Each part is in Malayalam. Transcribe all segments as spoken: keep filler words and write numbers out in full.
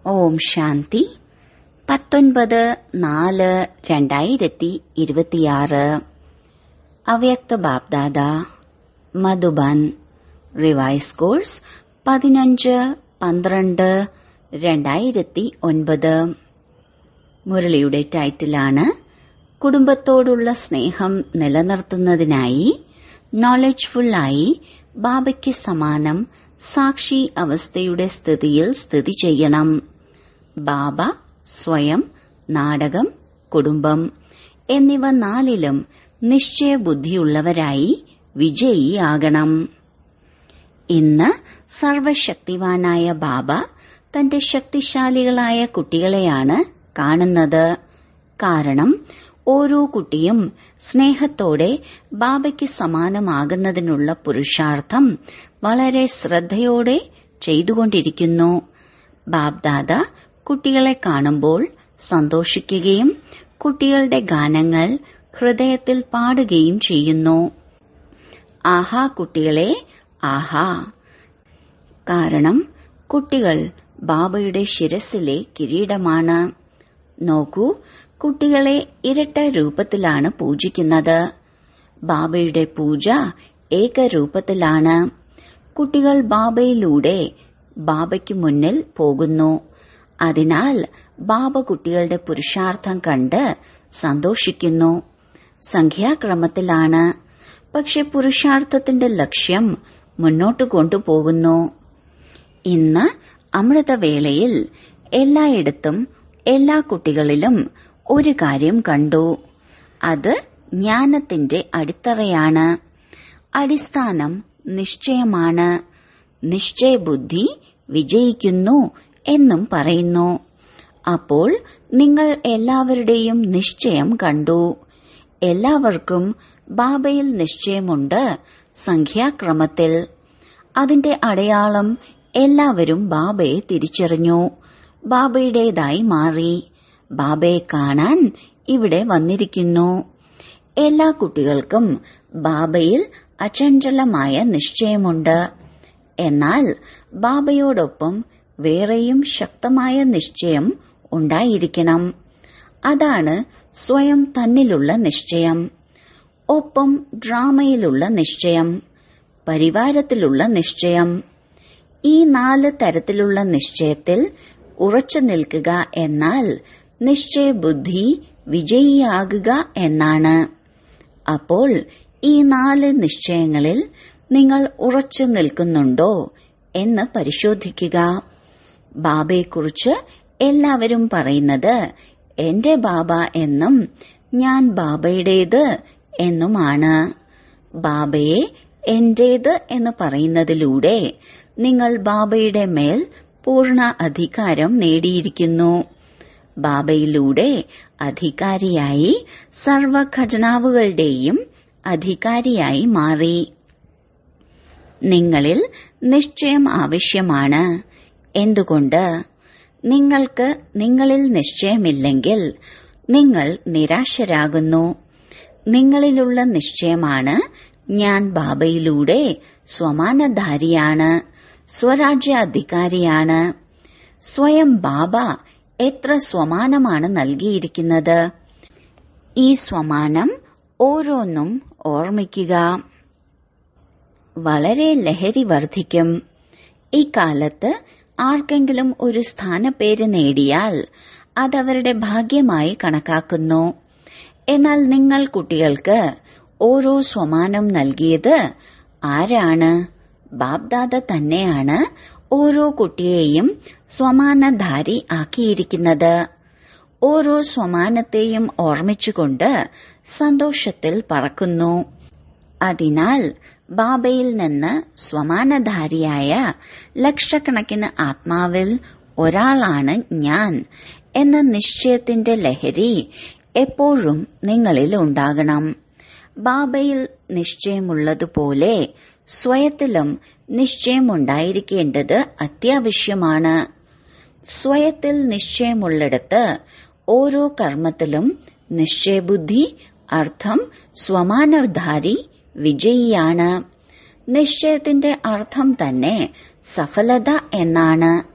ഓം ശാന്തി. പത്തൊൻപത് നാല് രണ്ടായിരത്തി ഇരുപത്തിയാറ്. അവ്യക്ത ബാപ്ദാദ മധുബൻ. റിവൈസ് കോഴ്സ് പതിനഞ്ച് പന്ത്രണ്ട് രണ്ടായിരത്തി ഒൻപത്. മുരളിയുടെ ടൈറ്റിലാണ് കുടുംബത്തോടുള്ള സ്നേഹം നിലനിർത്തുന്നതിനായി നോളജ്ഫുള്ളായി ബാബയ്ക്ക് സമാനം സാക്ഷി അവസ്ഥയുടെ സ്ഥിതിയിൽ സ്ഥിതി ചെയ്യണം. ബാബ, സ്വയം, നാടകം, കുടുംബം എന്നിവ നാലിലും നിശ്ചയബുദ്ധിയുള്ളവരായി വിജയിയാകണം. ഇന്ന് സർവശക്തിവാനായ ബാബ തന്റെ ശക്തിശാലികളായ കുട്ടികളെയാണ് കാണുന്നത്. കാരണം ഓരോ കുട്ടിയും സ്നേഹത്തോടെ ബാബയ്ക്ക് സമാനമാകുന്നതിനുള്ള പുരുഷാർത്ഥം വളരെ ശ്രദ്ധയോടെ ചെയ്തുകൊണ്ടിരിക്കുന്നു. ബാബ്ദാദ കുട്ടികളെ കാണുമ്പോൾ സന്തോഷിക്കുകയും കുട്ടികളുടെ ഗാനങ്ങൾ ഹൃദയത്തിൽ പാടുകയും ചെയ്യുന്നു. ആഹാ കുട്ടികളെ, ആഹാ! കാരണം കുട്ടികൾ ബാബയുടെ ശിരസിലെ കിരീടമാണ്. നോക്കൂ, കുട്ടികളെ ഇരട്ട രൂപത്തിലാണ് പൂജിക്കുന്നത്. ബാബയുടെ പൂജ ഏകരൂപത്തിലാണ്. കുട്ടികൾ ബാബയിലൂടെ ബാബയ്ക്ക് മുന്നിൽ പോകുന്നു. അതിനാൽ ബാബ കുട്ടികളുടെ പുരുഷാർത്ഥം കണ്ട് സന്തോഷിക്കുന്നു. സംഖ്യാക്രമത്തിലാണ്, പക്ഷെ പുരുഷാർത്ഥത്തിന്റെ ലക്ഷ്യം മുന്നോട്ടു കൊണ്ടുപോകുന്നു. ഇന്ന് അമൃതവേളയിൽ എല്ലായിടത്തും എല്ലാ കുട്ടികളിലും ഒരു കാര്യം കണ്ടു. അത് ജ്ഞാനത്തിന്റെ അടിത്തറയാണ്. അടിസ്ഥാനം നിശ്ചയമാണ്. നിശ്ചയബുദ്ധി വിജയിക്കുന്നു എന്നും പറയുന്നു. അപ്പോൾ നിങ്ങൾ എല്ലാവരുടെയും നിശ്ചയം കണ്ടു. എല്ലാവർക്കും ബാബയിൽ നിശ്ചയമുണ്ട്, സംഖ്യാക്രമത്തിൽ. അതിന്റെ അടയാളം എല്ലാവരും ബാബയെ തിരിച്ചറിഞ്ഞു, ബാബയുടേതായി മാറി. ബാബയെ കാണാൻ ഇവിടെ വന്നിരിക്കുന്നു. എല്ലാ കുട്ടികൾക്കും ബാബയിൽ അചഞ്ചലമായ നിശ്ചയമുണ്ട്. എന്നാൽ ബാബയോടൊപ്പം വേറെയും ശക്തമായ നിശ്ചയം ഉണ്ടായിരിക്കണം. അതാണ് സ്വയം തന്നിലുള്ള നിശ്ചയം. ഒപ്പം ഡ്രാമയിലുള്ള നിശ്ചയം, പരിവാരത്തിലുള്ള നിശ്ചയം. ഈ നാല് തരത്തിലുള്ള നിശ്ചയത്തിൽ ഉറച്ചു നിൽക്കുക എന്നാൽ നിശ്ചയബുദ്ധി വിജയിയാകുക എന്നാണ്. അപ്പോൾ ഈ നാല് നിശ്ചയങ്ങളിൽ നിങ്ങൾ ഉറച്ചു നിൽക്കുന്നുണ്ടോ എന്ന് പരിശോധിക്കുക. ബാബയെക്കുറിച്ച് എല്ലാവരും പറയുന്നത് എന്റെ ബാബ എന്നും ഞാൻ ബാബയുടേത് എന്നുമാണ്. ബാബയെ എന്റേത് എന്ന് പറയുന്നതിലൂടെ നിങ്ങൾ ബാബയുടെ മേൽ പൂർണ്ണ അധികാരം നേടിയിരിക്കുന്നു. ബാബയിലൂടെ അധികാരിയായി സർവ ഖജനാവുകളുടെയും അധികാരിയായി മാറി. നിങ്ങളിൽ നിശ്ചയം ആവശ്യമാണ്. എന്തുകൊണ്ട്? നിങ്ങൾക്ക് നിങ്ങളിൽ നിശ്ചയമില്ലെങ്കിൽ നിങ്ങൾ നിരാശരാകുന്നു. നിങ്ങളിലുള്ള നിശ്ചയമാണ് ഞാൻ ബാബയിലൂടെ സ്വമാനധാരിയാണ്, സ്വരാജ്യാധികാരിയാണ്. സ്വയം ബാബ എത്ര സ്വമാനമാണ് നൽകിയിരിക്കുന്നത്. ഈ സ്വമാനം ഓരോന്നും ഓർമ്മിക്കുക. വളരെ ലഹരി വർദ്ധിക്കും. ഇക്കാലത്ത് ആർക്കെങ്കിലും ഒരു സ്ഥാനപ്പേര് നേടിയാൽ അതവരുടെ ഭാഗ്യമായി കണക്കാക്കുന്നു. എന്നാൽ നിങ്ങൾ കുട്ടികൾക്ക് ഓരോ സ്വമാനം നൽകിയത് ആരാണ്? ബാബ്ദാദ തന്നെയാണ് ഓരോ കുട്ടിയെയും സ്വമാനധാരി ആക്കിയിരിക്കുന്നത്. ഓരോ സ്വമാനത്തെയും ഓർമ്മിച്ചുകൊണ്ട് സന്തോഷത്തിൽ പറക്കുന്നു. അതിനാൽ ബാബയിൽ നിന്ന് സ്വമാനധാരിയായ ലക്ഷക്കണക്കിന് ആത്മാവിൽ ഒരാളാണ് ഞാൻ എന്ന നിശ്ചയത്തിന്റെ ലഹരി എപ്പോഴും നിങ്ങളിൽ ഉണ്ടാകണം. ബാബയിൽ നിശ്ചയമുള്ളതുപോലെ സ്വയത്തിലും നിശ്ചയമുണ്ടായിരിക്കേണ്ടത് അത്യാവശ്യമാണ്. സ്വയത്തിൽ നിശ്ചയമുള്ളിടത്ത് ഓരോ കർമ്മത്തിലും നിശ്ചയബുദ്ധി, അർത്ഥം സ്വമാനധാരി വിജയിയാണ്. നിശ്ചയത്തിന്റെ അർത്ഥം തന്നെ സഫലത എന്നാണ്.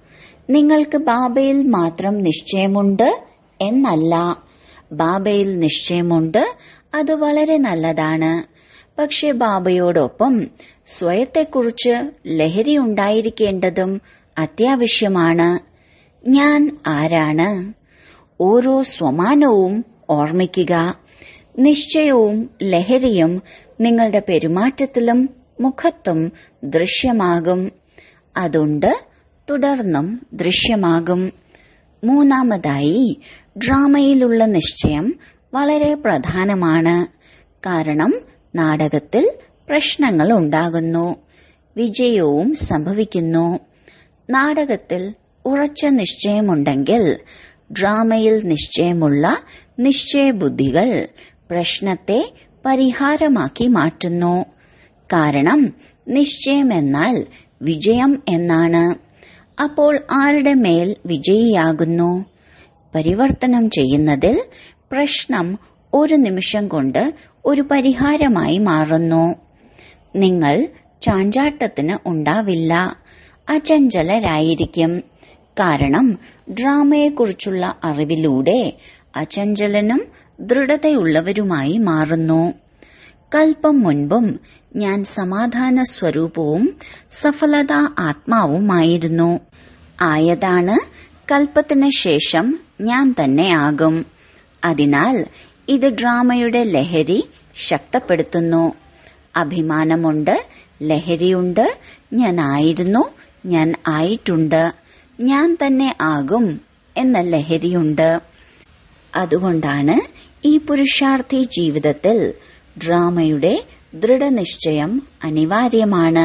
നിങ്ങൾക്ക് ബാബയിൽ മാത്രം നിശ്ചയമുണ്ട് എന്നല്ല. ബാബയിൽ നിശ്ചയമുണ്ട്, അത് വളരെ നല്ലതാണ്. പക്ഷെ ബാബയോടൊപ്പം സ്വയത്തെക്കുറിച്ച് ലഹരി ഉണ്ടായിരിക്കേണ്ടതും അത്യാവശ്യമാണ്. ഞാൻ ആരാണ്? ഓരോ സ്വമാനവും ഓർമ്മിക്കുക. നിശ്ചയവും ലഹരിയും നിങ്ങളുടെ പെരുമാറ്റത്തിലും മുഖത്തും ദൃശ്യമാകും. അതുണ്ട്, തുടർന്നും ദൃശ്യമാകും. മൂന്നാമതായി, ഡ്രാമയിലുള്ള നിശ്ചയം വളരെ പ്രധാനമാണ്. കാരണം നാടകത്തിൽ പ്രശ്നങ്ങൾ ഉണ്ടാകുന്നു, വിജയവും സംഭവിക്കുന്നു. നാടകത്തിൽ ഉറച്ച നിശ്ചയമുണ്ടെങ്കിൽ ഡ്രാമയിൽ നിശ്ചയമുള്ള നിശ്ചയബുദ്ധികൾ പ്രശ്നത്തെ പരിഹാരമാക്കി മാറ്റുന്നു. കാരണം നിശ്ചയമെന്നാൽ വിജയം എന്നാണ്. അപ്പോൾ ആരുടെ മേൽ വിജയിയാകുന്നു? പരിവർത്തനം ചെയ്യുന്നതിൽ പ്രശ്നം ഒരു നിമിഷം കൊണ്ട് ഒരു പരിഹാരമായി മാറുന്നു. നിങ്ങൾ ചാഞ്ചാട്ടത്തിന് ഉണ്ടാവില്ല, അചഞ്ചലരായിരിക്കും. കാരണം ഡ്രാമയെക്കുറിച്ചുള്ള അറിവിലൂടെ അചഞ്ചലനും ദൃഢതയുള്ളവരുമായി മാറുന്നു. കൽപ്പം മുൻപും ഞാൻ സമാധാന സ്വരൂപവും സഫലതാ ആത്മാവുമായിരുന്നു. ആയതാണ് കൽപ്പത്തിന് ശേഷം ഞാൻ തന്നെ ആകും. അതിനാൽ ഇത് ഡ്രാമയുടെ ലഹരി ശക്തപ്പെടുത്തുന്നു. അഭിമാനമുണ്ട്, ലഹരിയുണ്ട്. ഞാൻ ആയിരുന്നു, ഞാൻ ആയിട്ടുണ്ട്, ഞാൻ തന്നെ ആകും എന്ന ലഹരിയുണ്ട്. അതുകൊണ്ടാണ് ഈ പുരുഷാർത്ഥി ജീവിതത്തിൽ ഡ്രാമയുടെ ദൃഢനിശ്ചയം അനിവാര്യമാണ്.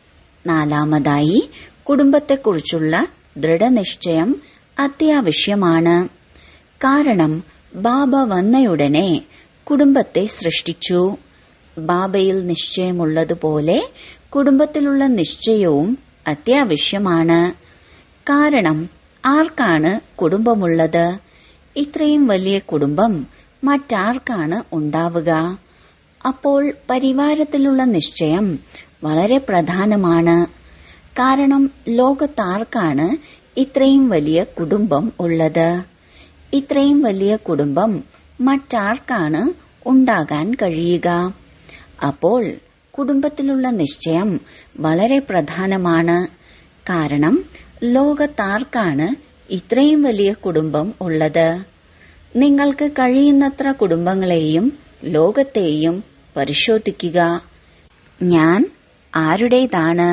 നാലാമതായി, കുടുംബത്തെക്കുറിച്ചുള്ള ദൃഢനിശ്ചയം അത്യാവശ്യമാണ്. കാരണം ബാബ വന്നയുടനെ കുടുംബത്തെ സൃഷ്ടിച്ചു. ബാബയിൽ നിശ്ചയമുള്ളതുപോലെ കുടുംബത്തിലുള്ള നിശ്ചയവും അത്യാവശ്യമാണ്. കാരണം ആർക്കാണ് കുടുംബമുള്ളത്? ഇത്രയും വലിയ കുടുംബം മറ്റാർക്കാണ് ഉണ്ടാവുക? അപ്പോൾ പരിവാരത്തിലുള്ള നിശ്ചയം വളരെ പ്രധാനമാണ്. കാരണം ലോകത്താർക്കാണ് ഇത്രയും വലിയ കുടുംബം ഉള്ളത്? ഇത്രയും വലിയ കുടുംബം മറ്റാർക്കാണ് ഉണ്ടാകാൻ കഴിയുക? അപ്പോൾ കുടുംബത്തിലുള്ള നിശ്ചയം വളരെ പ്രധാനമാണ്. കാരണം ലോകത്താർക്കാണ് ഇത്രയും വലിയ കുടുംബം ഉള്ളത്? നിങ്ങൾക്ക് കഴിയുന്നത്ര കുടുംബങ്ങളെയും ലോകത്തെയും പരിശോധിക്കുക. ഞാൻ ആരുടേതാണ്?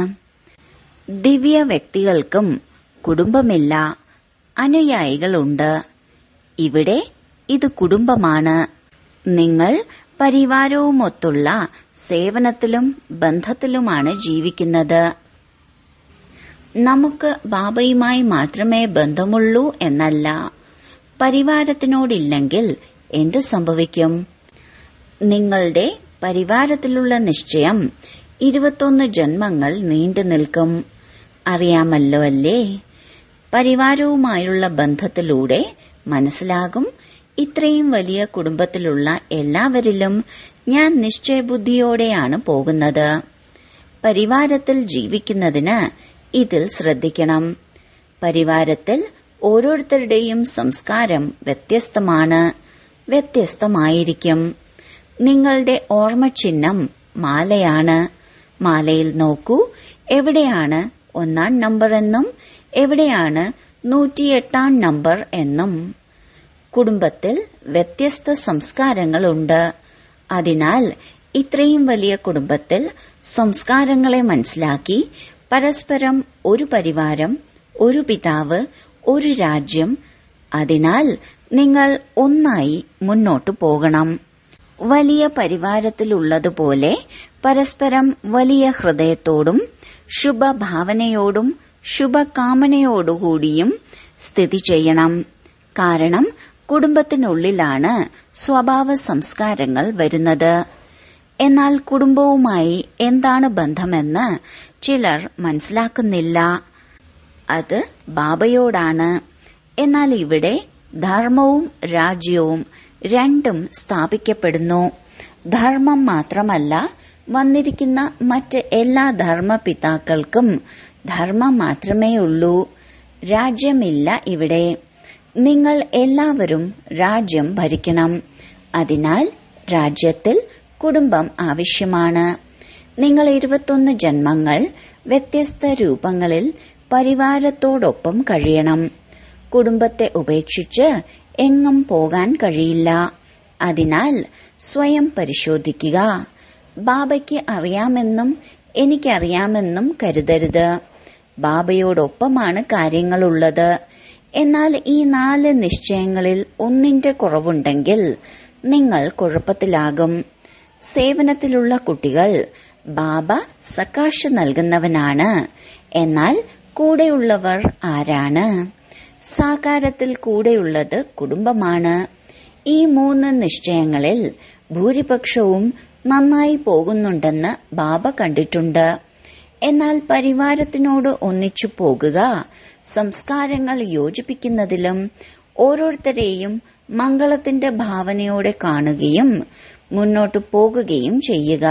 ദിവ്യ വ്യക്തികൾക്കും കുടുംബമില്ല, അനുയായികളുണ്ട്. ഇവിടെ ഇത് കുടുംബമാണ്. നിങ്ങൾ പരിവാരവുമൊത്തുള്ള സേവനത്തിലും ബന്ധത്തിലുമാണ് ജീവിക്കുന്നത്. നമുക്ക് ബാബയുമായി മാത്രമേ ബന്ധമുള്ളൂ എന്നല്ല. പരിവാരത്തിനോടില്ലെങ്കിൽ എന്ത് സംഭവിക്കും? നിങ്ങളുടെ പരിവാരത്തിലുള്ള നിശ്ചയം ഇരുപത്തൊന്ന് ജന്മങ്ങൾ നീണ്ടു നിൽക്കും. അറിയാമല്ലോ അല്ലേ? പരിവാരവുമായുള്ള ബന്ധത്തിലൂടെ മനസ്സിലാകും, ഇത്രയും വലിയ കുടുംബത്തിലുള്ള എല്ലാവരിലും ഞാൻ നിശ്ചയബുദ്ധിയോടെയാണ് പോകുന്നത്. പരിവാരത്തിൽ ജീവിക്കുന്നതിന് ഇതിൽ ശ്രദ്ധിക്കണം. പരിവാരത്തിൽ ഓരോരുത്തരുടെയും സംസ്കാരം വ്യത്യസ്തമാണ്, വ്യത്യസ്തമായിരിക്കും. നിങ്ങളുടെ ഓർമ്മചിഹ്നം മാലയാണ്. മാലയിൽ നോക്കൂ, എവിടെയാണ് ഒന്നാം നമ്പർ എന്നും എവിടെയാണ് നൂറ്റിയെട്ടാം നമ്പർ എന്നും. കുടുംബത്തിൽ വ്യത്യസ്ത സംസ്കാരങ്ങളുണ്ട്. അതിനാൽ ഇത്രയും വലിയ കുടുംബത്തിൽ സംസ്കാരങ്ങളെ മനസ്സിലാക്കി പരസ്പരം ഒരു പരിവാരം, ഒരു പിതാവ്, ഒരു രാജ്യം. അതിനാൽ നിങ്ങൾ ഒന്നായി മുന്നോട്ടു പോകണം. വലിയ പരിവാരത്തിലുള്ളതുപോലെ പരസ്പരം വലിയ ഹൃദയത്തോടും ശുഭഭാവനയോടും ശുഭകാമനയോടുകൂടിയും സ്ഥിതി ചെയ്യണം. കാരണം കുടുംബത്തിനുള്ളിലാണ് സ്വഭാവ സംസ്കാരങ്ങൾ വരുന്നത്. എന്നാൽ കുടുംബവുമായി എന്താണ് ബന്ധമെന്ന് ചിലർ മനസ്സിലാക്കുന്നില്ല. അത് ബാബയോടാണ്. എന്നാൽ ഇവിടെ ധർമ്മവും രാജ്യവും രണ്ടും സ്ഥാപിക്കപ്പെടുന്നു. ധർമ്മം മാത്രമല്ല, വന്നിരിക്കുന്ന മറ്റ് എല്ലാ ധർമ്മപിതാക്കൾക്കും ധർമ്മം മാത്രമേയുള്ളൂ. രാജ്യമില്ല ഇവിടെ. നിങ്ങൾ എല്ലാവരും രാജ്യം ഭരിക്കണം. അതിനാൽ രാജ്യത്തിൽ കുടുംബം ആവശ്യമാണ്. നിങ്ങൾ ഇരുപത്തൊന്ന് ജന്മങ്ങൾ വ്യത്യസ്ത രൂപങ്ങളിൽ പരിവാരത്തോടൊപ്പം കഴിയണം. കുടുംബത്തെ ഉപേക്ഷിച്ച് എങ്ങും പോകാൻ കഴിയില്ല. അതിനാൽ സ്വയം പരിശോധിക്കുക. ബാബയ്ക്ക് അറിയാമെന്നും എനിക്കറിയാമെന്നും കരുതരുത്. ബാബയോടൊപ്പമാണ് കാര്യങ്ങളുള്ളത്. എന്നാൽ ഈ നാല് നിശ്ചയങ്ങളിൽ ഒന്നിന്റെ കുറവുണ്ടെങ്കിൽ നിങ്ങൾ കുഴപ്പത്തിലാകും. സേവനത്തിലുള്ള കുട്ടികൾ ബാബ സകാശ് നൽകുന്നവനാണ്. എന്നാൽ കൂടെയുള്ളവർ ആരാണ്? സാകാരത്തിൽ കൂടെയുള്ളത് കുടുംബമാണ്. ഈ മൂന്ന് നിശ്ചയങ്ങളിൽ ഭൂരിപക്ഷവും നന്നായി പോകുന്നുണ്ടെന്ന് ബാബ കണ്ടിട്ടുണ്ട്. എന്നാൽ പരിവാരത്തിനോട് ഒന്നിച്ചു പോകുക, സംസ്കാരങ്ങൾ യോജിപ്പിക്കുന്നതിലും ഓരോരുത്തരെയും മംഗളത്തിന്റെ ഭാവനയോടെ കാണുകയും മുന്നോട്ടു പോകുകയും ചെയ്യുക.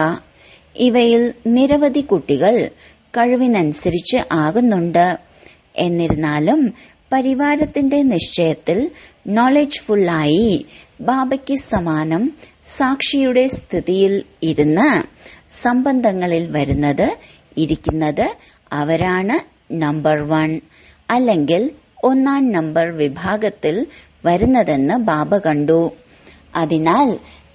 ഇവയിൽ നിരവധി കുട്ടികൾ കഴിവിനനുസരിച്ച് ആകുന്നുണ്ട്. എന്നിരുന്നാലും പരിവാരത്തിന്റെ നിശ്ചയത്തിൽ നോളജ്ഫുള്ളായി ബാബയ്ക്ക് സമാനം സാക്ഷിയുടെ സ്ഥിതിയിൽ ഇരുന്ന് സംബന്ധങ്ങളിൽ വരുന്നത് ഇരിക്കുന്നത് അവരാണ് നമ്പർ വൺ, അല്ലെങ്കിൽ ഒന്നാം നമ്പർ വിഭാഗത്തിൽ വരുന്നതെന്ന് ബാബ കണ്ടു. അതിനാൽ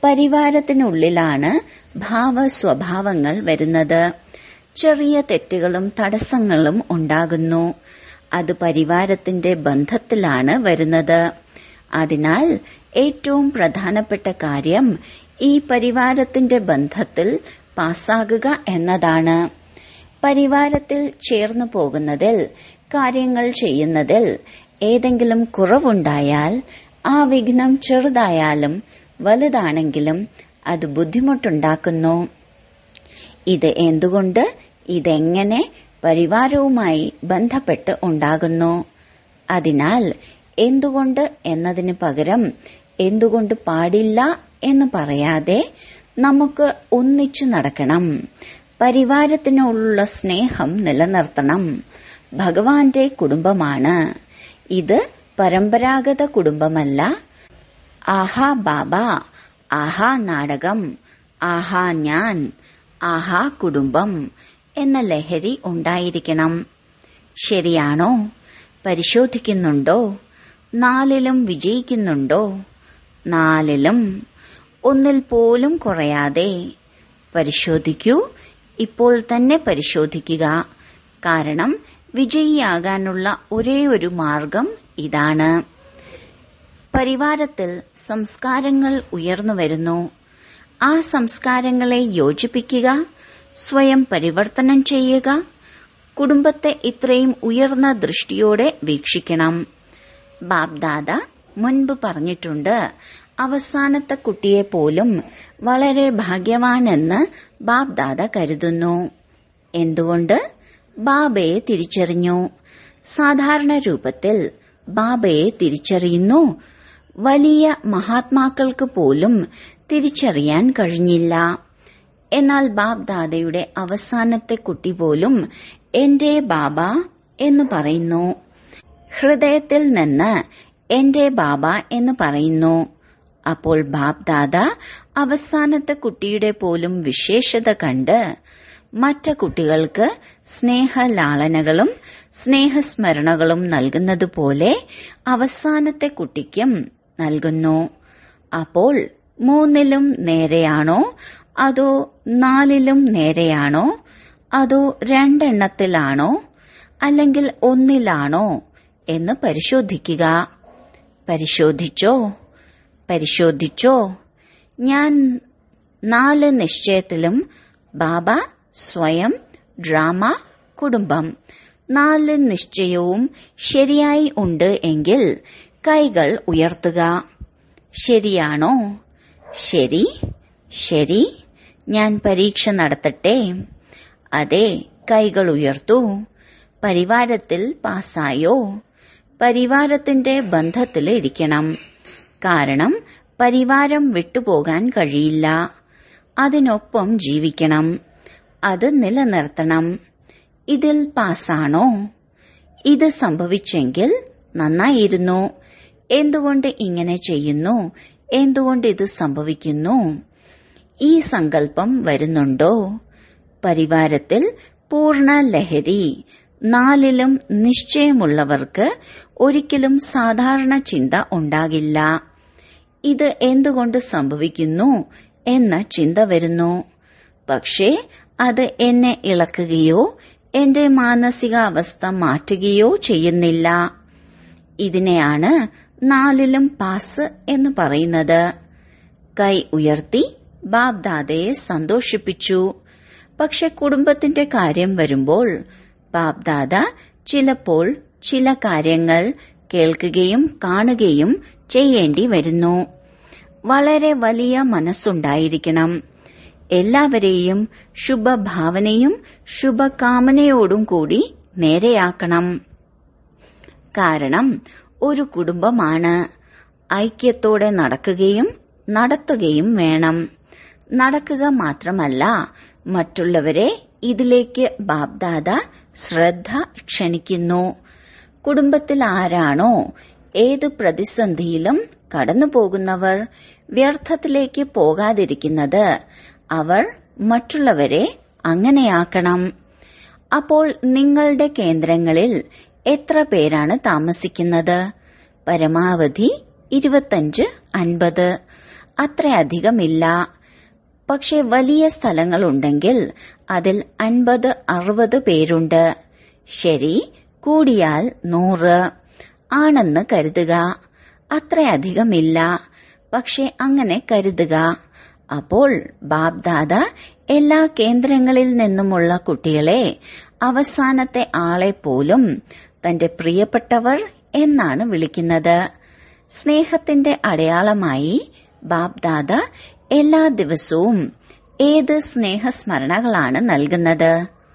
പരിവാരത്തിനുള്ളിലാണ് ഭാവസ്വഭാവങ്ങൾ വരുന്നത്. ചെറിയ തെറ്റുകളും തടസ്സങ്ങളും ഉണ്ടാകുന്നു. അത് പരിവാരത്തിന്റെ ബന്ധത്തിലാണ് വരുന്നത്. അതിനാൽ ഏറ്റവും പ്രധാനപ്പെട്ട കാര്യം ഈ പരിവാരത്തിന്റെ ബന്ധത്തിൽ പാസ്സാകുക എന്നതാണ്. പരിവാരത്തിൽ ചേർന്നു പോകുന്നതിൽ, കാര്യങ്ങൾ ചെയ്യുന്നതിൽ ഏതെങ്കിലും കുറവുണ്ടായാൽ ആ വിഘ്നം ചെറുതായാലും വലുതാണെങ്കിലും അത് ബുദ്ധിമുട്ടുണ്ടാക്കുന്നു. ഇത് എന്തുകൊണ്ട്, ഇതെങ്ങനെ പരിവാരവുമായി ബന്ധപ്പെട്ട് ഉണ്ടാകുന്നു? അതിനാൽ എന്തുകൊണ്ട് എന്നതിന് പകരം എന്തുകൊണ്ട് പാടില്ല എന്ന് പറയാതെ നമുക്ക് ഒന്നിച്ചു നടക്കണം. പരിവാരത്തിനുള്ള സ്നേഹം നിലനിർത്തണം. ഭഗവാന്റെ കുടുംബമാണ് ഇത്. പരമ്പരാഗത കുടുംബമല്ല. ആഹാ ബാബ, ആഹാ നാടകം, ആഹാ ഞാൻ, ആഹാ കുടുംബം എന്ന ലഹരി ഉണ്ടായിരിക്കണം. ശരിയാണോ? പരിശോധിക്കുന്നുണ്ടോ? നാലിലും വിജയിക്കുന്നുണ്ടോ? നാലിലും ഒന്നിൽ പോലും കുറയാതെ പരിശോധിക്കൂ. ഇപ്പോൾ തന്നെ പരിശോധിക്കുക. കാരണം വിജയിയാകാനുള്ള ഒരേ ഒരു മാർഗം ഇതാണ്. പരിവാരത്തിൽ സംസ്കാരങ്ങൾ ഉയർന്നു വരുന്നു. ആ സംസ്കാരങ്ങളെ യോജിപ്പിക്കുക, സ്വയം പരിവർത്തനം ചെയ്യുക. കുടുംബത്തെ ഇത്രയും ഉയർന്ന ദൃഷ്ടിയോടെ വീക്ഷിക്കണം. ബാബ്ദാദ മുൻപ് പറഞ്ഞിട്ടുണ്ട്, അവസാനത്തെ കുട്ടിയെ പോലും വളരെ ഭാഗ്യവാനെന്ന് ബാബ്ദാദ കരുതുന്നു. എന്തുകൊണ്ട്? ബാബയെ തിരിച്ചറിഞ്ഞു. സാധാരണ രൂപത്തിൽ ബാബയെ തിരിച്ചറിയുന്നു. വലിയ മഹാത്മാക്കൾക്ക് പോലും തിരിച്ചറിയാൻ കഴിഞ്ഞില്ല. എന്നാൽ ബാബ്ദാദയുടെ അവസാനത്തെ കുട്ടി പോലും എന്റെ ബാബ എന്ന് പറയുന്നു. ഹൃദയത്തിൽ നിന്ന് എന്റെ ബാബ എന്ന് പറയുന്നു. അപ്പോൾ ബാബ്ദാദ അവസാനത്തെ കുട്ടിയുടെ പോലും വിശേഷത കണ്ട് മറ്റു കുട്ടികൾക്ക് സ്നേഹലാളനകളും സ്നേഹസ്മരണകളും നൽകുന്നതുപോലെ അവസാനത്തെ കുട്ടിക്കും നൽകുന്നു. അപ്പോൾ മൂന്നിലും നേരെയാണോ അതോ നാലിലും നേരെയാണോ അതോ രണ്ടെണ്ണത്തിലാണോ അല്ലെങ്കിൽ ഒന്നിലാണോ എന്ന് പരിശോധിക്കുക. പരിശോധിച്ചോ? പരിശോധിച്ചോ? ഞാൻ നാല് നിശ്ചയത്തിലും ബാബ, സ്വയം, ഡ്രാമ, കുടുംബം നാല് നിശ്ചയവും ശരിയായി ഉണ്ട് എങ്കിൽ കൈകൾ ഉയർത്തുക. ശരിയാണോ? ശരി, ശരി. ഞാൻ പരീക്ഷ നടത്തട്ടെ. അതെ, കൈകൾ ഉയർത്തൂ. പരിവാരത്തിൽ പാസ്സായോ? പരിവാരത്തിന്റെ ബന്ധത്തിൽ ഇരിക്കണം. കാരണം പരിവാരം വിട്ടുപോകാൻ കഴിയില്ല. അതിനൊപ്പം ജീവിക്കണം. അത് നിലനിർത്തണം. ഇതിൽ പാസ്സാണോ? ഇത് സംഭവിച്ചെങ്കിൽ നന്നായിരുന്നു. എന്തുകൊണ്ട് ഇങ്ങനെ ചെയ്യുന്നു? എന്തുകൊണ്ട് ഇത് സംഭവിക്കുന്നു? ഈ സങ്കല്പം വരുന്നുണ്ടോ? പരിവാരത്തിൽ പൂർണ്ണ ലഹരി നാലിലും നിശ്ചയമുള്ളവർക്ക് ഒരിക്കലും സാധാരണ ചിന്ത ഉണ്ടാകില്ല. ഇത് എന്തുകൊണ്ട് സംഭവിക്കുന്നു എന്ന ചിന്ത വരുന്നു. പക്ഷേ അത് എന്നെ ഇളക്കുകയോ എന്റെ മാനസികാവസ്ഥ മാറ്റുകയോ ചെയ്യുന്നില്ല. ഇതിനെയാണ് നാലിലും പാസ് എന്ന് പറയുന്നത്. കൈ ഉയർത്തി ബാബ്ദാദയെ സന്തോഷിപ്പിച്ചു. പക്ഷെ കുടുംബത്തിന്റെ കാര്യം വരുമ്പോൾ ബാബ്ദാദ ചിലപ്പോൾ ചില കാര്യങ്ങൾ കേൾക്കുകയും കാണുകയും ചെയ്യേണ്ടി വരുന്നു. വളരെ വലിയ മനസ്സുണ്ടായിരിക്കണം. എല്ലാവരെയും ശുഭഭാവനയും ശുഭകാമനയോടും കൂടി നേരെയാക്കണം. കാരണം ഒരു കുടുംബമാണ്. ഐക്യത്തോടെ നടക്കുകയും നടത്തുകയും വേണം. നടക്കുക മാത്രമല്ല, മറ്റുള്ളവരെ ഇതിലേക്ക് ബാബ്ദാദ ശ്രദ്ധ ക്ഷണിക്കുന്നു. കുടുംബത്തിൽ ആരാണോ ഏത് പ്രതിസന്ധിയിലും കടന്നു പോകുന്നവർ, വ്യർത്ഥത്തിലേക്ക് പോകാതിരിക്കുന്നത്, അവർ മറ്റുള്ളവരെ അങ്ങനെയാക്കണം. അപ്പോൾ നിങ്ങളുടെ കേന്ദ്രങ്ങളിൽ എത്ര പേരാണ് താമസിക്കുന്നത്? പരമാവധി ഇരുപത്തഞ്ച് അൻപത്, അത്രയധികമില്ല. പക്ഷെ വലിയ സ്ഥലങ്ങളുണ്ടെങ്കിൽ അതിൽ അൻപത് അറുപത് പേരുണ്ട്. ശരി, കൂടിയാൽ നൂറ് ആണെന്ന് കരുതുക. അത്രയധികമില്ല, പക്ഷെ അങ്ങനെ കരുതുക. അപ്പോൾ ബാബ്ദാദ എല്ലാ കേന്ദ്രങ്ങളിൽ നിന്നുമുള്ള കുട്ടികളെ അവസാനത്തെ ആളെ പോലും തന്റെ പ്രിയപ്പെട്ടവർ എന്നാണ് വിളിക്കുന്നത്. സ്നേഹത്തിന്റെ അടയാളമായി ബാബ്ദാദ എല്ലാ ദിവസവും ഏത് സ്നേഹസ്മരണകളാണ് നൽകുന്നത്?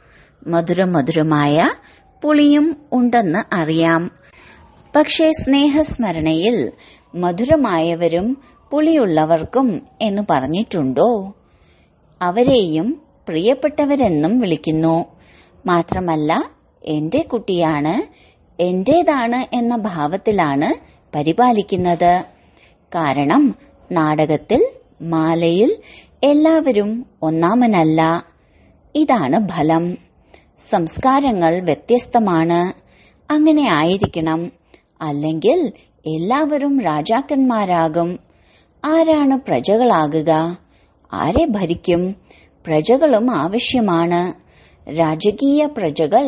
മധുരമധുരമായ പുളിയും ഉണ്ടെന്ന് അറിയാം. പക്ഷേ സ്നേഹസ്മരണയിൽ മധുരമായവരും പുളിയുള്ളവർക്കും എന്ന് പറഞ്ഞിട്ടുണ്ടോ? അവരെയും പ്രിയപ്പെട്ടവരെന്നും വിളിക്കുന്നു. മാത്രമല്ല, എന്റെ കുട്ടിയാണ്, എന്റേതാണ് എന്ന ഭാവത്തിലാണ് പരിപാലിക്കുന്നത്. കാരണം നാടകത്തിൽ, മാലയിൽ എല്ലാവരും ഒന്നാമനല്ല. ഇതാണ് ഫലം. സംസ്കാരങ്ങൾ വ്യത്യസ്തമാണ്. അങ്ങനെ ആയിരിക്കണം. അല്ലെങ്കിൽ എല്ലാവരും രാജാക്കന്മാരാകും. ആരാണ് പ്രജകളാകുക? ആരെ ഭരിക്കും? പ്രജകളും ആവശ്യമാണ്. രാജകീയ പ്രജകൾ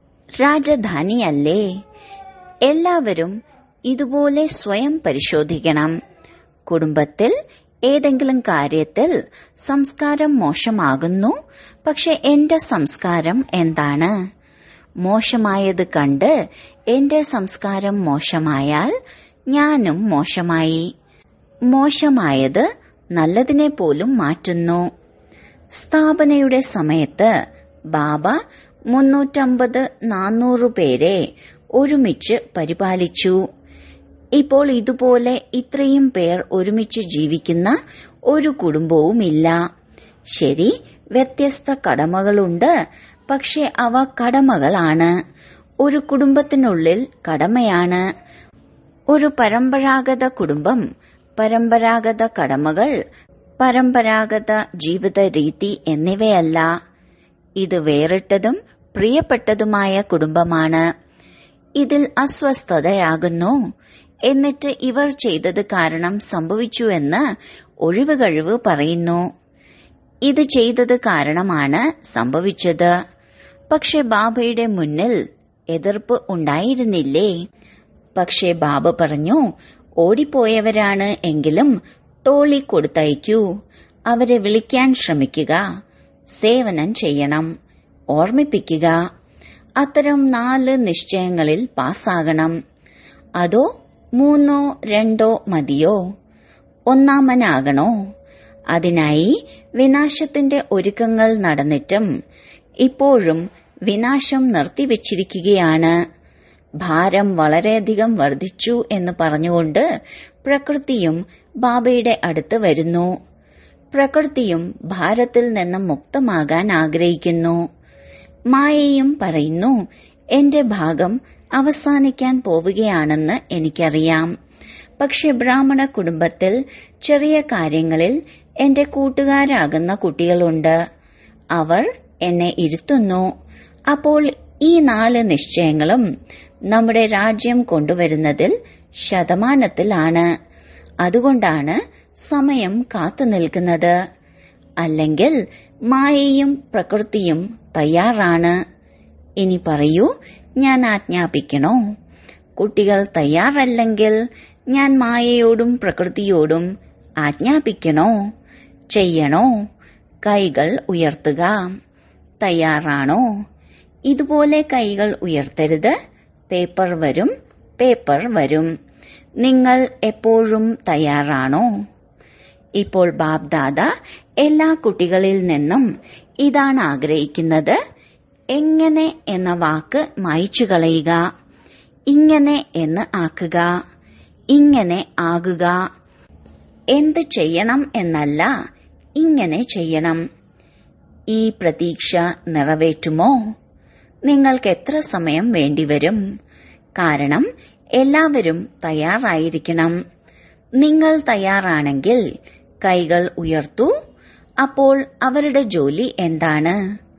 രാജധാനിയല്ലേ? എല്ലാവരും ഇതുപോലെ സ്വയം പരിശോധിക്കണം. കുടുംബത്തിൽ ഏതെങ്കിലും കാര്യത്തിൽ സംസ്കാരം മോശമാകുന്നു. പക്ഷെ എന്റെ സംസ്കാരം എന്താണ്? മോശമായത് കണ്ട് എന്റെ സംസ്കാരം മോശമായാൽ ഞാനും മോശമായി. മോശമായത് നല്ലതിനെ പോലും മാറ്റുന്നു. സ്ഥാപനയുടെ സമയത്ത് ബാബ മുന്നൂറ്റമ്പത് നാനൂറ് പേരെ ഒരുമിച്ച് പരിപാലിച്ചു. ഇപ്പോൾ ഇതുപോലെ ഇത്രയും പേർ ഒരുമിച്ച് ജീവിക്കുന്ന ഒരു കുടുംബവുമില്ല. ശരി, വ്യത്യസ്ത കടമകളുണ്ട്. പക്ഷെ അവ കടമകളാണ്. ഒരു കുടുംബത്തിനുള്ളിൽ കടമയാണ്. ഒരു പരമ്പരാഗത കുടുംബം, പരമ്പരാഗത കടമകൾ, പരമ്പരാഗത ജീവിത രീതി എന്നിവയല്ല. ഇത് വേറിട്ടതും പ്രിയപ്പെട്ടതുമായ കുടുംബമാണ്. ഇതിൽ അസ്വസ്ഥതയാകുന്നു. എന്നിട്ട് ഇവർ ചെയ്തത് കാരണം സംഭവിച്ചുവെന്ന് ഒഴിവുകഴിവ് പറയുന്നു. ഇത് ചെയ്തത് കാരണമാണ് സംഭവിച്ചത്. പക്ഷെ ബാബയുടെ മുന്നിൽ എതിർപ്പ് ഉണ്ടായിരുന്നില്ലേ? പക്ഷെ ബാബ പറഞ്ഞു, ഓടിപ്പോയവരാണ് എങ്കിലും ടോളി കൊടുത്തയക്കൂ. അവരെ വിളിക്കാൻ ശ്രമിക്കുക. സേവനം ചെയ്യണം. ഓർമ്മിപ്പിക്കുക. അത്തരം നാല് നിശ്ചയങ്ങളിൽ പാസ്സാകണം. അതോ മൂന്നോ രണ്ടോ മതിയോ? ഒന്നാമനാകണോ? അതിനായി വിനാശത്തിന്റെ ഒരുക്കങ്ങൾ നടന്നിട്ടും ഇപ്പോഴും വിനാശം നിർത്തിവച്ചിരിക്കുകയാണ്. ഭാരം വളരെയധികം വർദ്ധിച്ചു എന്ന് പറഞ്ഞുകൊണ്ട് പ്രകൃതിയും ബാബയുടെ അടുത്ത് വരുന്നു. പ്രകൃതിയും ഭാരത്തിൽ നിന്ന് മുക്തമാകാൻ ആഗ്രഹിക്കുന്നു. മായയും പറയുന്നു, എന്റെ ഭാഗം അവസാനിക്കാൻ പോവുകയാണെന്ന് എനിക്കറിയാം. പക്ഷെ ബ്രാഹ്മണ കുടുംബത്തിൽ ചെറിയ കാര്യങ്ങളിൽ എന്റെ കൂട്ടുകാരാകുന്ന കുട്ടികളുണ്ട്. അവർ എന്നെ ഇരുത്തുന്നു. അപ്പോൾ ഈ നാല് നിശ്ചയങ്ങളും നമ്മുടെ രാജ്യം കൊണ്ടുവരുന്നതിൽ ശതമാനത്തിലാണ്. അതുകൊണ്ടാണ് സമയം കാത്തു നിൽക്കുന്നത്. അല്ലെങ്കിൽ മായയും പ്രകൃതിയും തയ്യാറാണ്. ഇനി പറയൂ, ഞാൻ ആജ്ഞാപിക്കണോ? കുട്ടികൾ തയ്യാറല്ലെങ്കിൽ ഞാൻ മായയോടും പ്രകൃതിയോടും ആജ്ഞാപിക്കണോ? ചെയ്യണോ? കൈകൾ ഉയർത്തുക. തയ്യാറാണോ? ഇതുപോലെ കൈകൾ ഉയർത്തരുത്. പേപ്പർ വരും, പേപ്പർ വരും. നിങ്ങൾ എപ്പോഴും തയ്യാറാണോ? ഇപ്പോൾ ബാബ്ദാദ എല്ലാ കുട്ടികളിൽ നിന്നും ഇതാണ് ആഗ്രഹിക്കുന്നത്. എങ്ങനെ എന്ന വാക്ക് മായ്ച്ചു കളയുക. ഇങ്ങനെ എന്ന് ആക്കുക. ഇങ്ങനെ ആകുക. എന്ത് ചെയ്യണം എന്നല്ല, ഇങ്ങനെ ചെയ്യണം. ഈ പ്രതീക്ഷ നിറവേറ്റുമോ? നിങ്ങൾക്ക് എത്ര സമയം വേണ്ടിവരും? കാരണം എല്ലാവരും തയ്യാറായിരിക്കണം. നിങ്ങൾ തയ്യാറാണെങ്കിൽ കൈകൾ ഉയർത്തൂ. അപ്പോൾ അവരുടെ ജോലി എന്താണ്?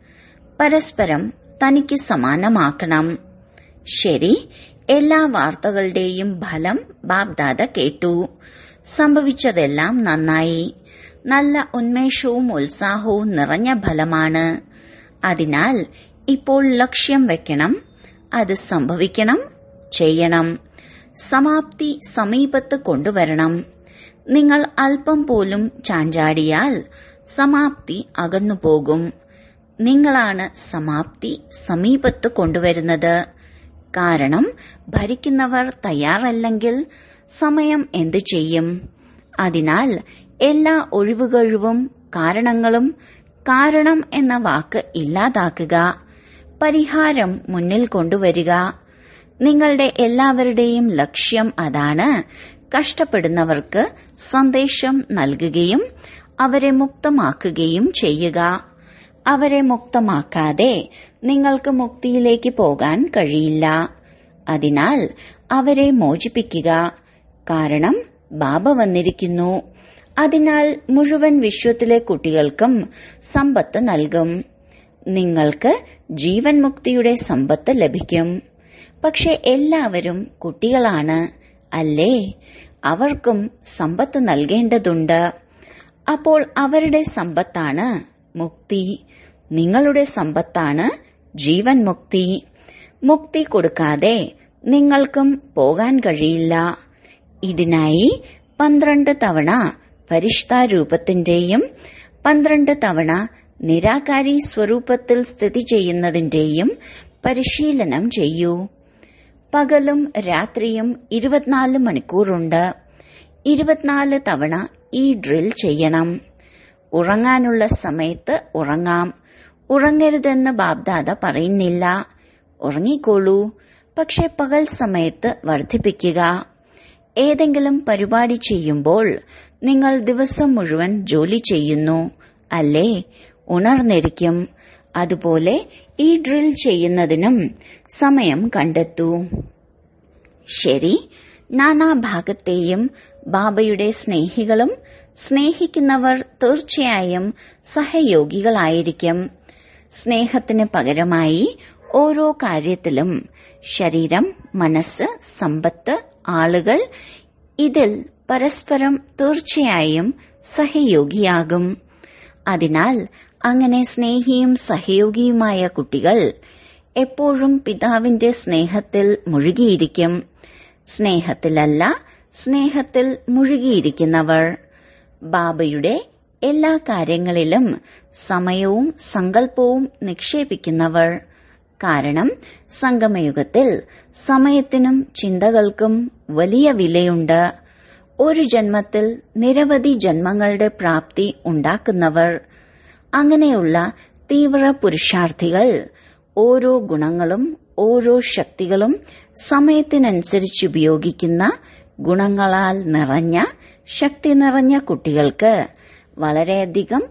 പരസ്പരം തനിക്ക് സമാനമാക്കണം. ശരി, എല്ലാ വാർത്തകളുടെയും ഫലം ബാബ്ദാദ കേട്ടു. സംഭവിച്ചതെല്ലാം നന്നായി. നല്ല ഉന്മേഷവും ഉത്സാഹവും നിറഞ്ഞ ഫലമാണ്. അതിനാൽ ഇപ്പോൾ ലക്ഷ്യം വെക്കണം. അത് സംഭവിക്കണം, ചെയ്യണം. സമാപ്തി സമീപത്ത് കൊണ്ടുവരണം. നിങ്ങൾ അല്പം പോലും ചാഞ്ചാടിയാൽ സമാപ്തി അകന്നുപോകും. നിങ്ങളാണ് സമാപ്തി സമീപത്ത് കൊണ്ടുവരുന്നത്. കാരണം ഭരിക്കുന്നവർ തയ്യാറല്ലെങ്കിൽ സമയം എന്തു ചെയ്യും? അതിനാൽ എല്ലാ ഒഴിവുകഴിവും കാരണങ്ങളും കാരണം എന്ന വാക്ക് ഇല്ലാതാക്കുക. പരിഹാരം മുന്നിൽ കൊണ്ടുവരിക. നിങ്ങളുടെ എല്ലാവരുടെയും ലക്ഷ്യം അതാണ്. കഷ്ടപ്പെടുന്നവർക്ക് സന്ദേശം നൽകുകയും അവരെ മുക്തമാക്കുകയും ചെയ്യുക. അവരെ മുക്തമാക്കാതെ നിങ്ങൾക്ക് മുക്തിയിലേക്ക് പോകാൻ കഴിയില്ല. അതിനാൽ അവരെ മോചിപ്പിക്കുക. കാരണം ബാബ വന്നിരിക്കുന്നു. അതിനാൽ മുഴുവൻ വിശ്വത്തിലെ കുട്ടികൾക്കും സമ്പത്ത് നൽകും. നിങ്ങൾക്ക് ജീവൻ മുക്തിയുടെ സമ്പത്ത് ലഭിക്കും. പക്ഷെ എല്ലാവരും കുട്ടികളാണ്, അല്ലേ? അവർക്കും സമ്പത്ത് നൽകേണ്ടതുണ്ട്. അപ്പോൾ അവരുടെ സമ്പത്താണ് മുക്തി. നിങ്ങളുടെ സമ്പത്താണ് ജീവൻ മുക്തി. മുക്തി കൊടുക്കാതെ നിങ്ങൾക്കും പോകാൻ കഴിയില്ല. ഇതിനായി പന്ത്രണ്ട് തവണ ഫരിഷ്താരൂപത്തിന്റെയും പന്ത്രണ്ട് തവണ നിരാകാരി സ്വരൂപത്തിൽ സ്ഥിതി ചെയ്യുന്നതിന്റെയും പരിശീലനം ചെയ്യൂ. പകലും രാത്രിയും ഇരുപത്തിനാല് മണിക്കൂറുണ്ട്. ഇരുപത്തിനാല് തവണ ഈ ഡ്രിൽ ചെയ്യണം. ഉറങ്ങാനുള്ള സമയത്ത് ഉറങ്ങാം. ഉറങ്ങരുതെന്ന് ബാബ്ദാദ പറയുന്നില്ല. ഉറങ്ങിക്കോളൂ. പക്ഷെ പകൽ സമയത്ത് വർദ്ധിപ്പിക്കുക. ഏതെങ്കിലും പരിപാടി ചെയ്യുമ്പോൾ നിങ്ങൾ ദിവസം മുഴുവൻ ജോലി ചെയ്യുന്നു, അല്ലേ? ഉണർന്നിരിക്കും. അതുപോലെ ഈ ഡ്രിൽ ചെയ്യുന്നതിനും സമയം കണ്ടെത്തൂ. ശരി, നാനാഭാഗത്തെയും ബാബയുടെ സ്നേഹികളും സ്നേഹിക്കുന്നവർ തീർച്ചയായും സഹയോഗികളായിരിക്കും. സ്നേഹത്തിന് പകരമായി ഓരോ കാര്യത്തിലും ശരീരം, മനസ്സ്, സമ്പത്ത്, ആളുകൾ ഇതിൽ പരസ്പരം തീർച്ചയായും സഹയോഗിയാകും. അതിനാൽ അങ്ങനെ സ്നേഹിയും സഹയോഗിയുമായ കുട്ടികൾ എപ്പോഴും പിതാവിന്റെ സ്നേഹത്തിൽ മുഴുകിയിരിക്കും. സ്നേഹത്തിലല്ല, സ്നേഹത്തിൽ മുഴുകിയിരിക്കുന്നവർ. ബാബയുടെ എല്ലാ കാര്യങ്ങളിലും സമയവും സങ്കല്പവും നിക്ഷേപിക്കുന്നവർ. കാരണം സംഗമയുഗത്തിൽ സമയത്തിനും ചിന്തകൾക്കും വലിയ വിലയുണ്ട്. ഒരു ജന്മത്തിൽ നിരവധി ജന്മങ്ങളുടെ പ്രാപ്തി ഉണ്ടാക്കുന്നവർ. അങ്ങനെയുള്ള തീവ്ര പുരുഷാർത്ഥികൾ ഓരോ ഗുണങ്ങളും ഓരോ ശക്തികളും സമയത്തിനനുസരിച്ച് ഉപയോഗിക്കുന്ന ഗുണങ്ങളാൽ നിറഞ്ഞ ശക്തി നിറഞ്ഞ കുട്ടികൾക്ക് വളരെയധികം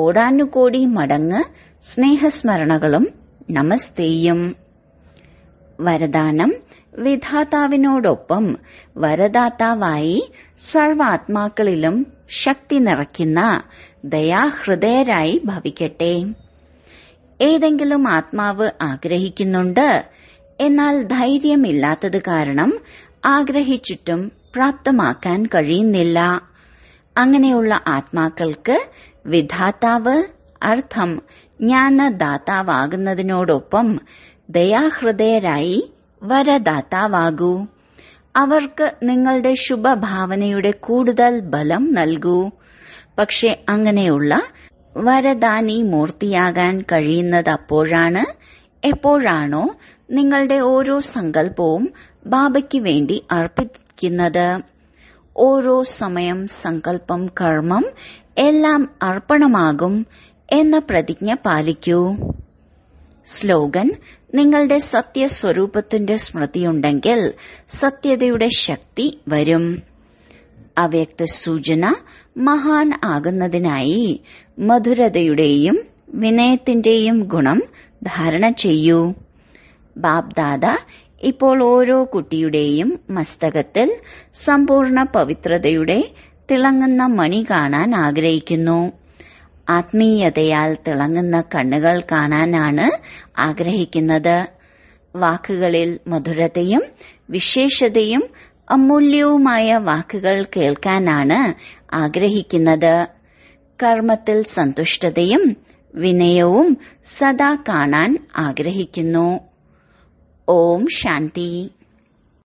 കോടാനുകോടി മടങ്ങ് സ്നേഹസ്മരണകളും നമസ്തേയും. വരദാനം വിധാതാവിനോടൊപ്പം വരദാതാവായി സർവാത്മാക്കളിലും ശക്തി നിറയ്ക്കുന്ന ദയാഹൃദയരായി ഭവിക്കട്ടെ. ഏതെങ്കിലും ആത്മാവ് ആഗ്രഹിക്കുന്നുണ്ട്, എന്നാൽ ധൈര്യമില്ലാത്തത് കാരണം ആഗ്രഹിച്ചിട്ടും പ്രാപ്തമാക്കാൻ കഴിയുന്നില്ല. അങ്ങനെയുള്ള ആത്മാക്കൾക്ക് വിധാതാവ് അർത്ഥം ജ്ഞാനദാതാവാകുന്നതിനോടൊപ്പം ദയാഹൃദയരായി വരദാതാവാകൂ. അവർക്ക് നിങ്ങളുടെ ശുഭഭാവനയുടെ കൂടുതൽ ബലം നൽകൂ. പക്ഷെ അങ്ങനെയുള്ള വരദാനി മൂർത്തിയാകാൻ കഴിയുന്നത് അപ്പോഴാണ് എപ്പോഴാണോ നിങ്ങളുടെ ഓരോ സങ്കല്പവും ബാബയ്ക്ക് വേണ്ടി അർപ്പിക്കുന്നത്. ഓരോ സമയം സങ്കല്പം, കർമ്മം എല്ലാം അർപ്പണമാകും എന്ന പ്രതിജ്ഞ പാലിക്കൂ. സ്ലോഗൻ: നിങ്ങളുടെ സത്യസ്വരൂപത്തിന്റെ സ്മൃതിയുണ്ടെങ്കിൽ സത്യതയുടെ ശക്തി വരും. അവ്യക്ത സൂചന: മഹാൻ ആകുന്നതിനായി മധുരതയുടെയും വിനയത്തിന്റെയും ഗുണം ധാരണ ചെയ്യൂ. ബാബ്ദാദ ഇപ്പോൾ ഓരോ കുട്ടിയുടെയും മസ്തകത്തിൽ സമ്പൂർണ്ണ പവിത്രതയുടെ തിളങ്ങുന്ന മണി കാണാൻ ആഗ്രഹിക്കുന്നു. ആത്മീയതയാൽ തിളങ്ങുന്ന കണ്ണുകൾ കാണാനാണ് ആഗ്രഹിക്കുന്നത്. വാക്കുകളിൽ മധുരതയും വിശേഷതയും അമൂല്യവുമായ വാക്കുകൾ കേൾക്കാനാണ് ആഗ്രഹിക്കുന്നത്. കർമ്മത്തിൽ സന്തുഷ്ടതയും വിനയവും സദാ കാണാൻ ആഗ്രഹിക്കുന്നു. ഓം ശാന്തി.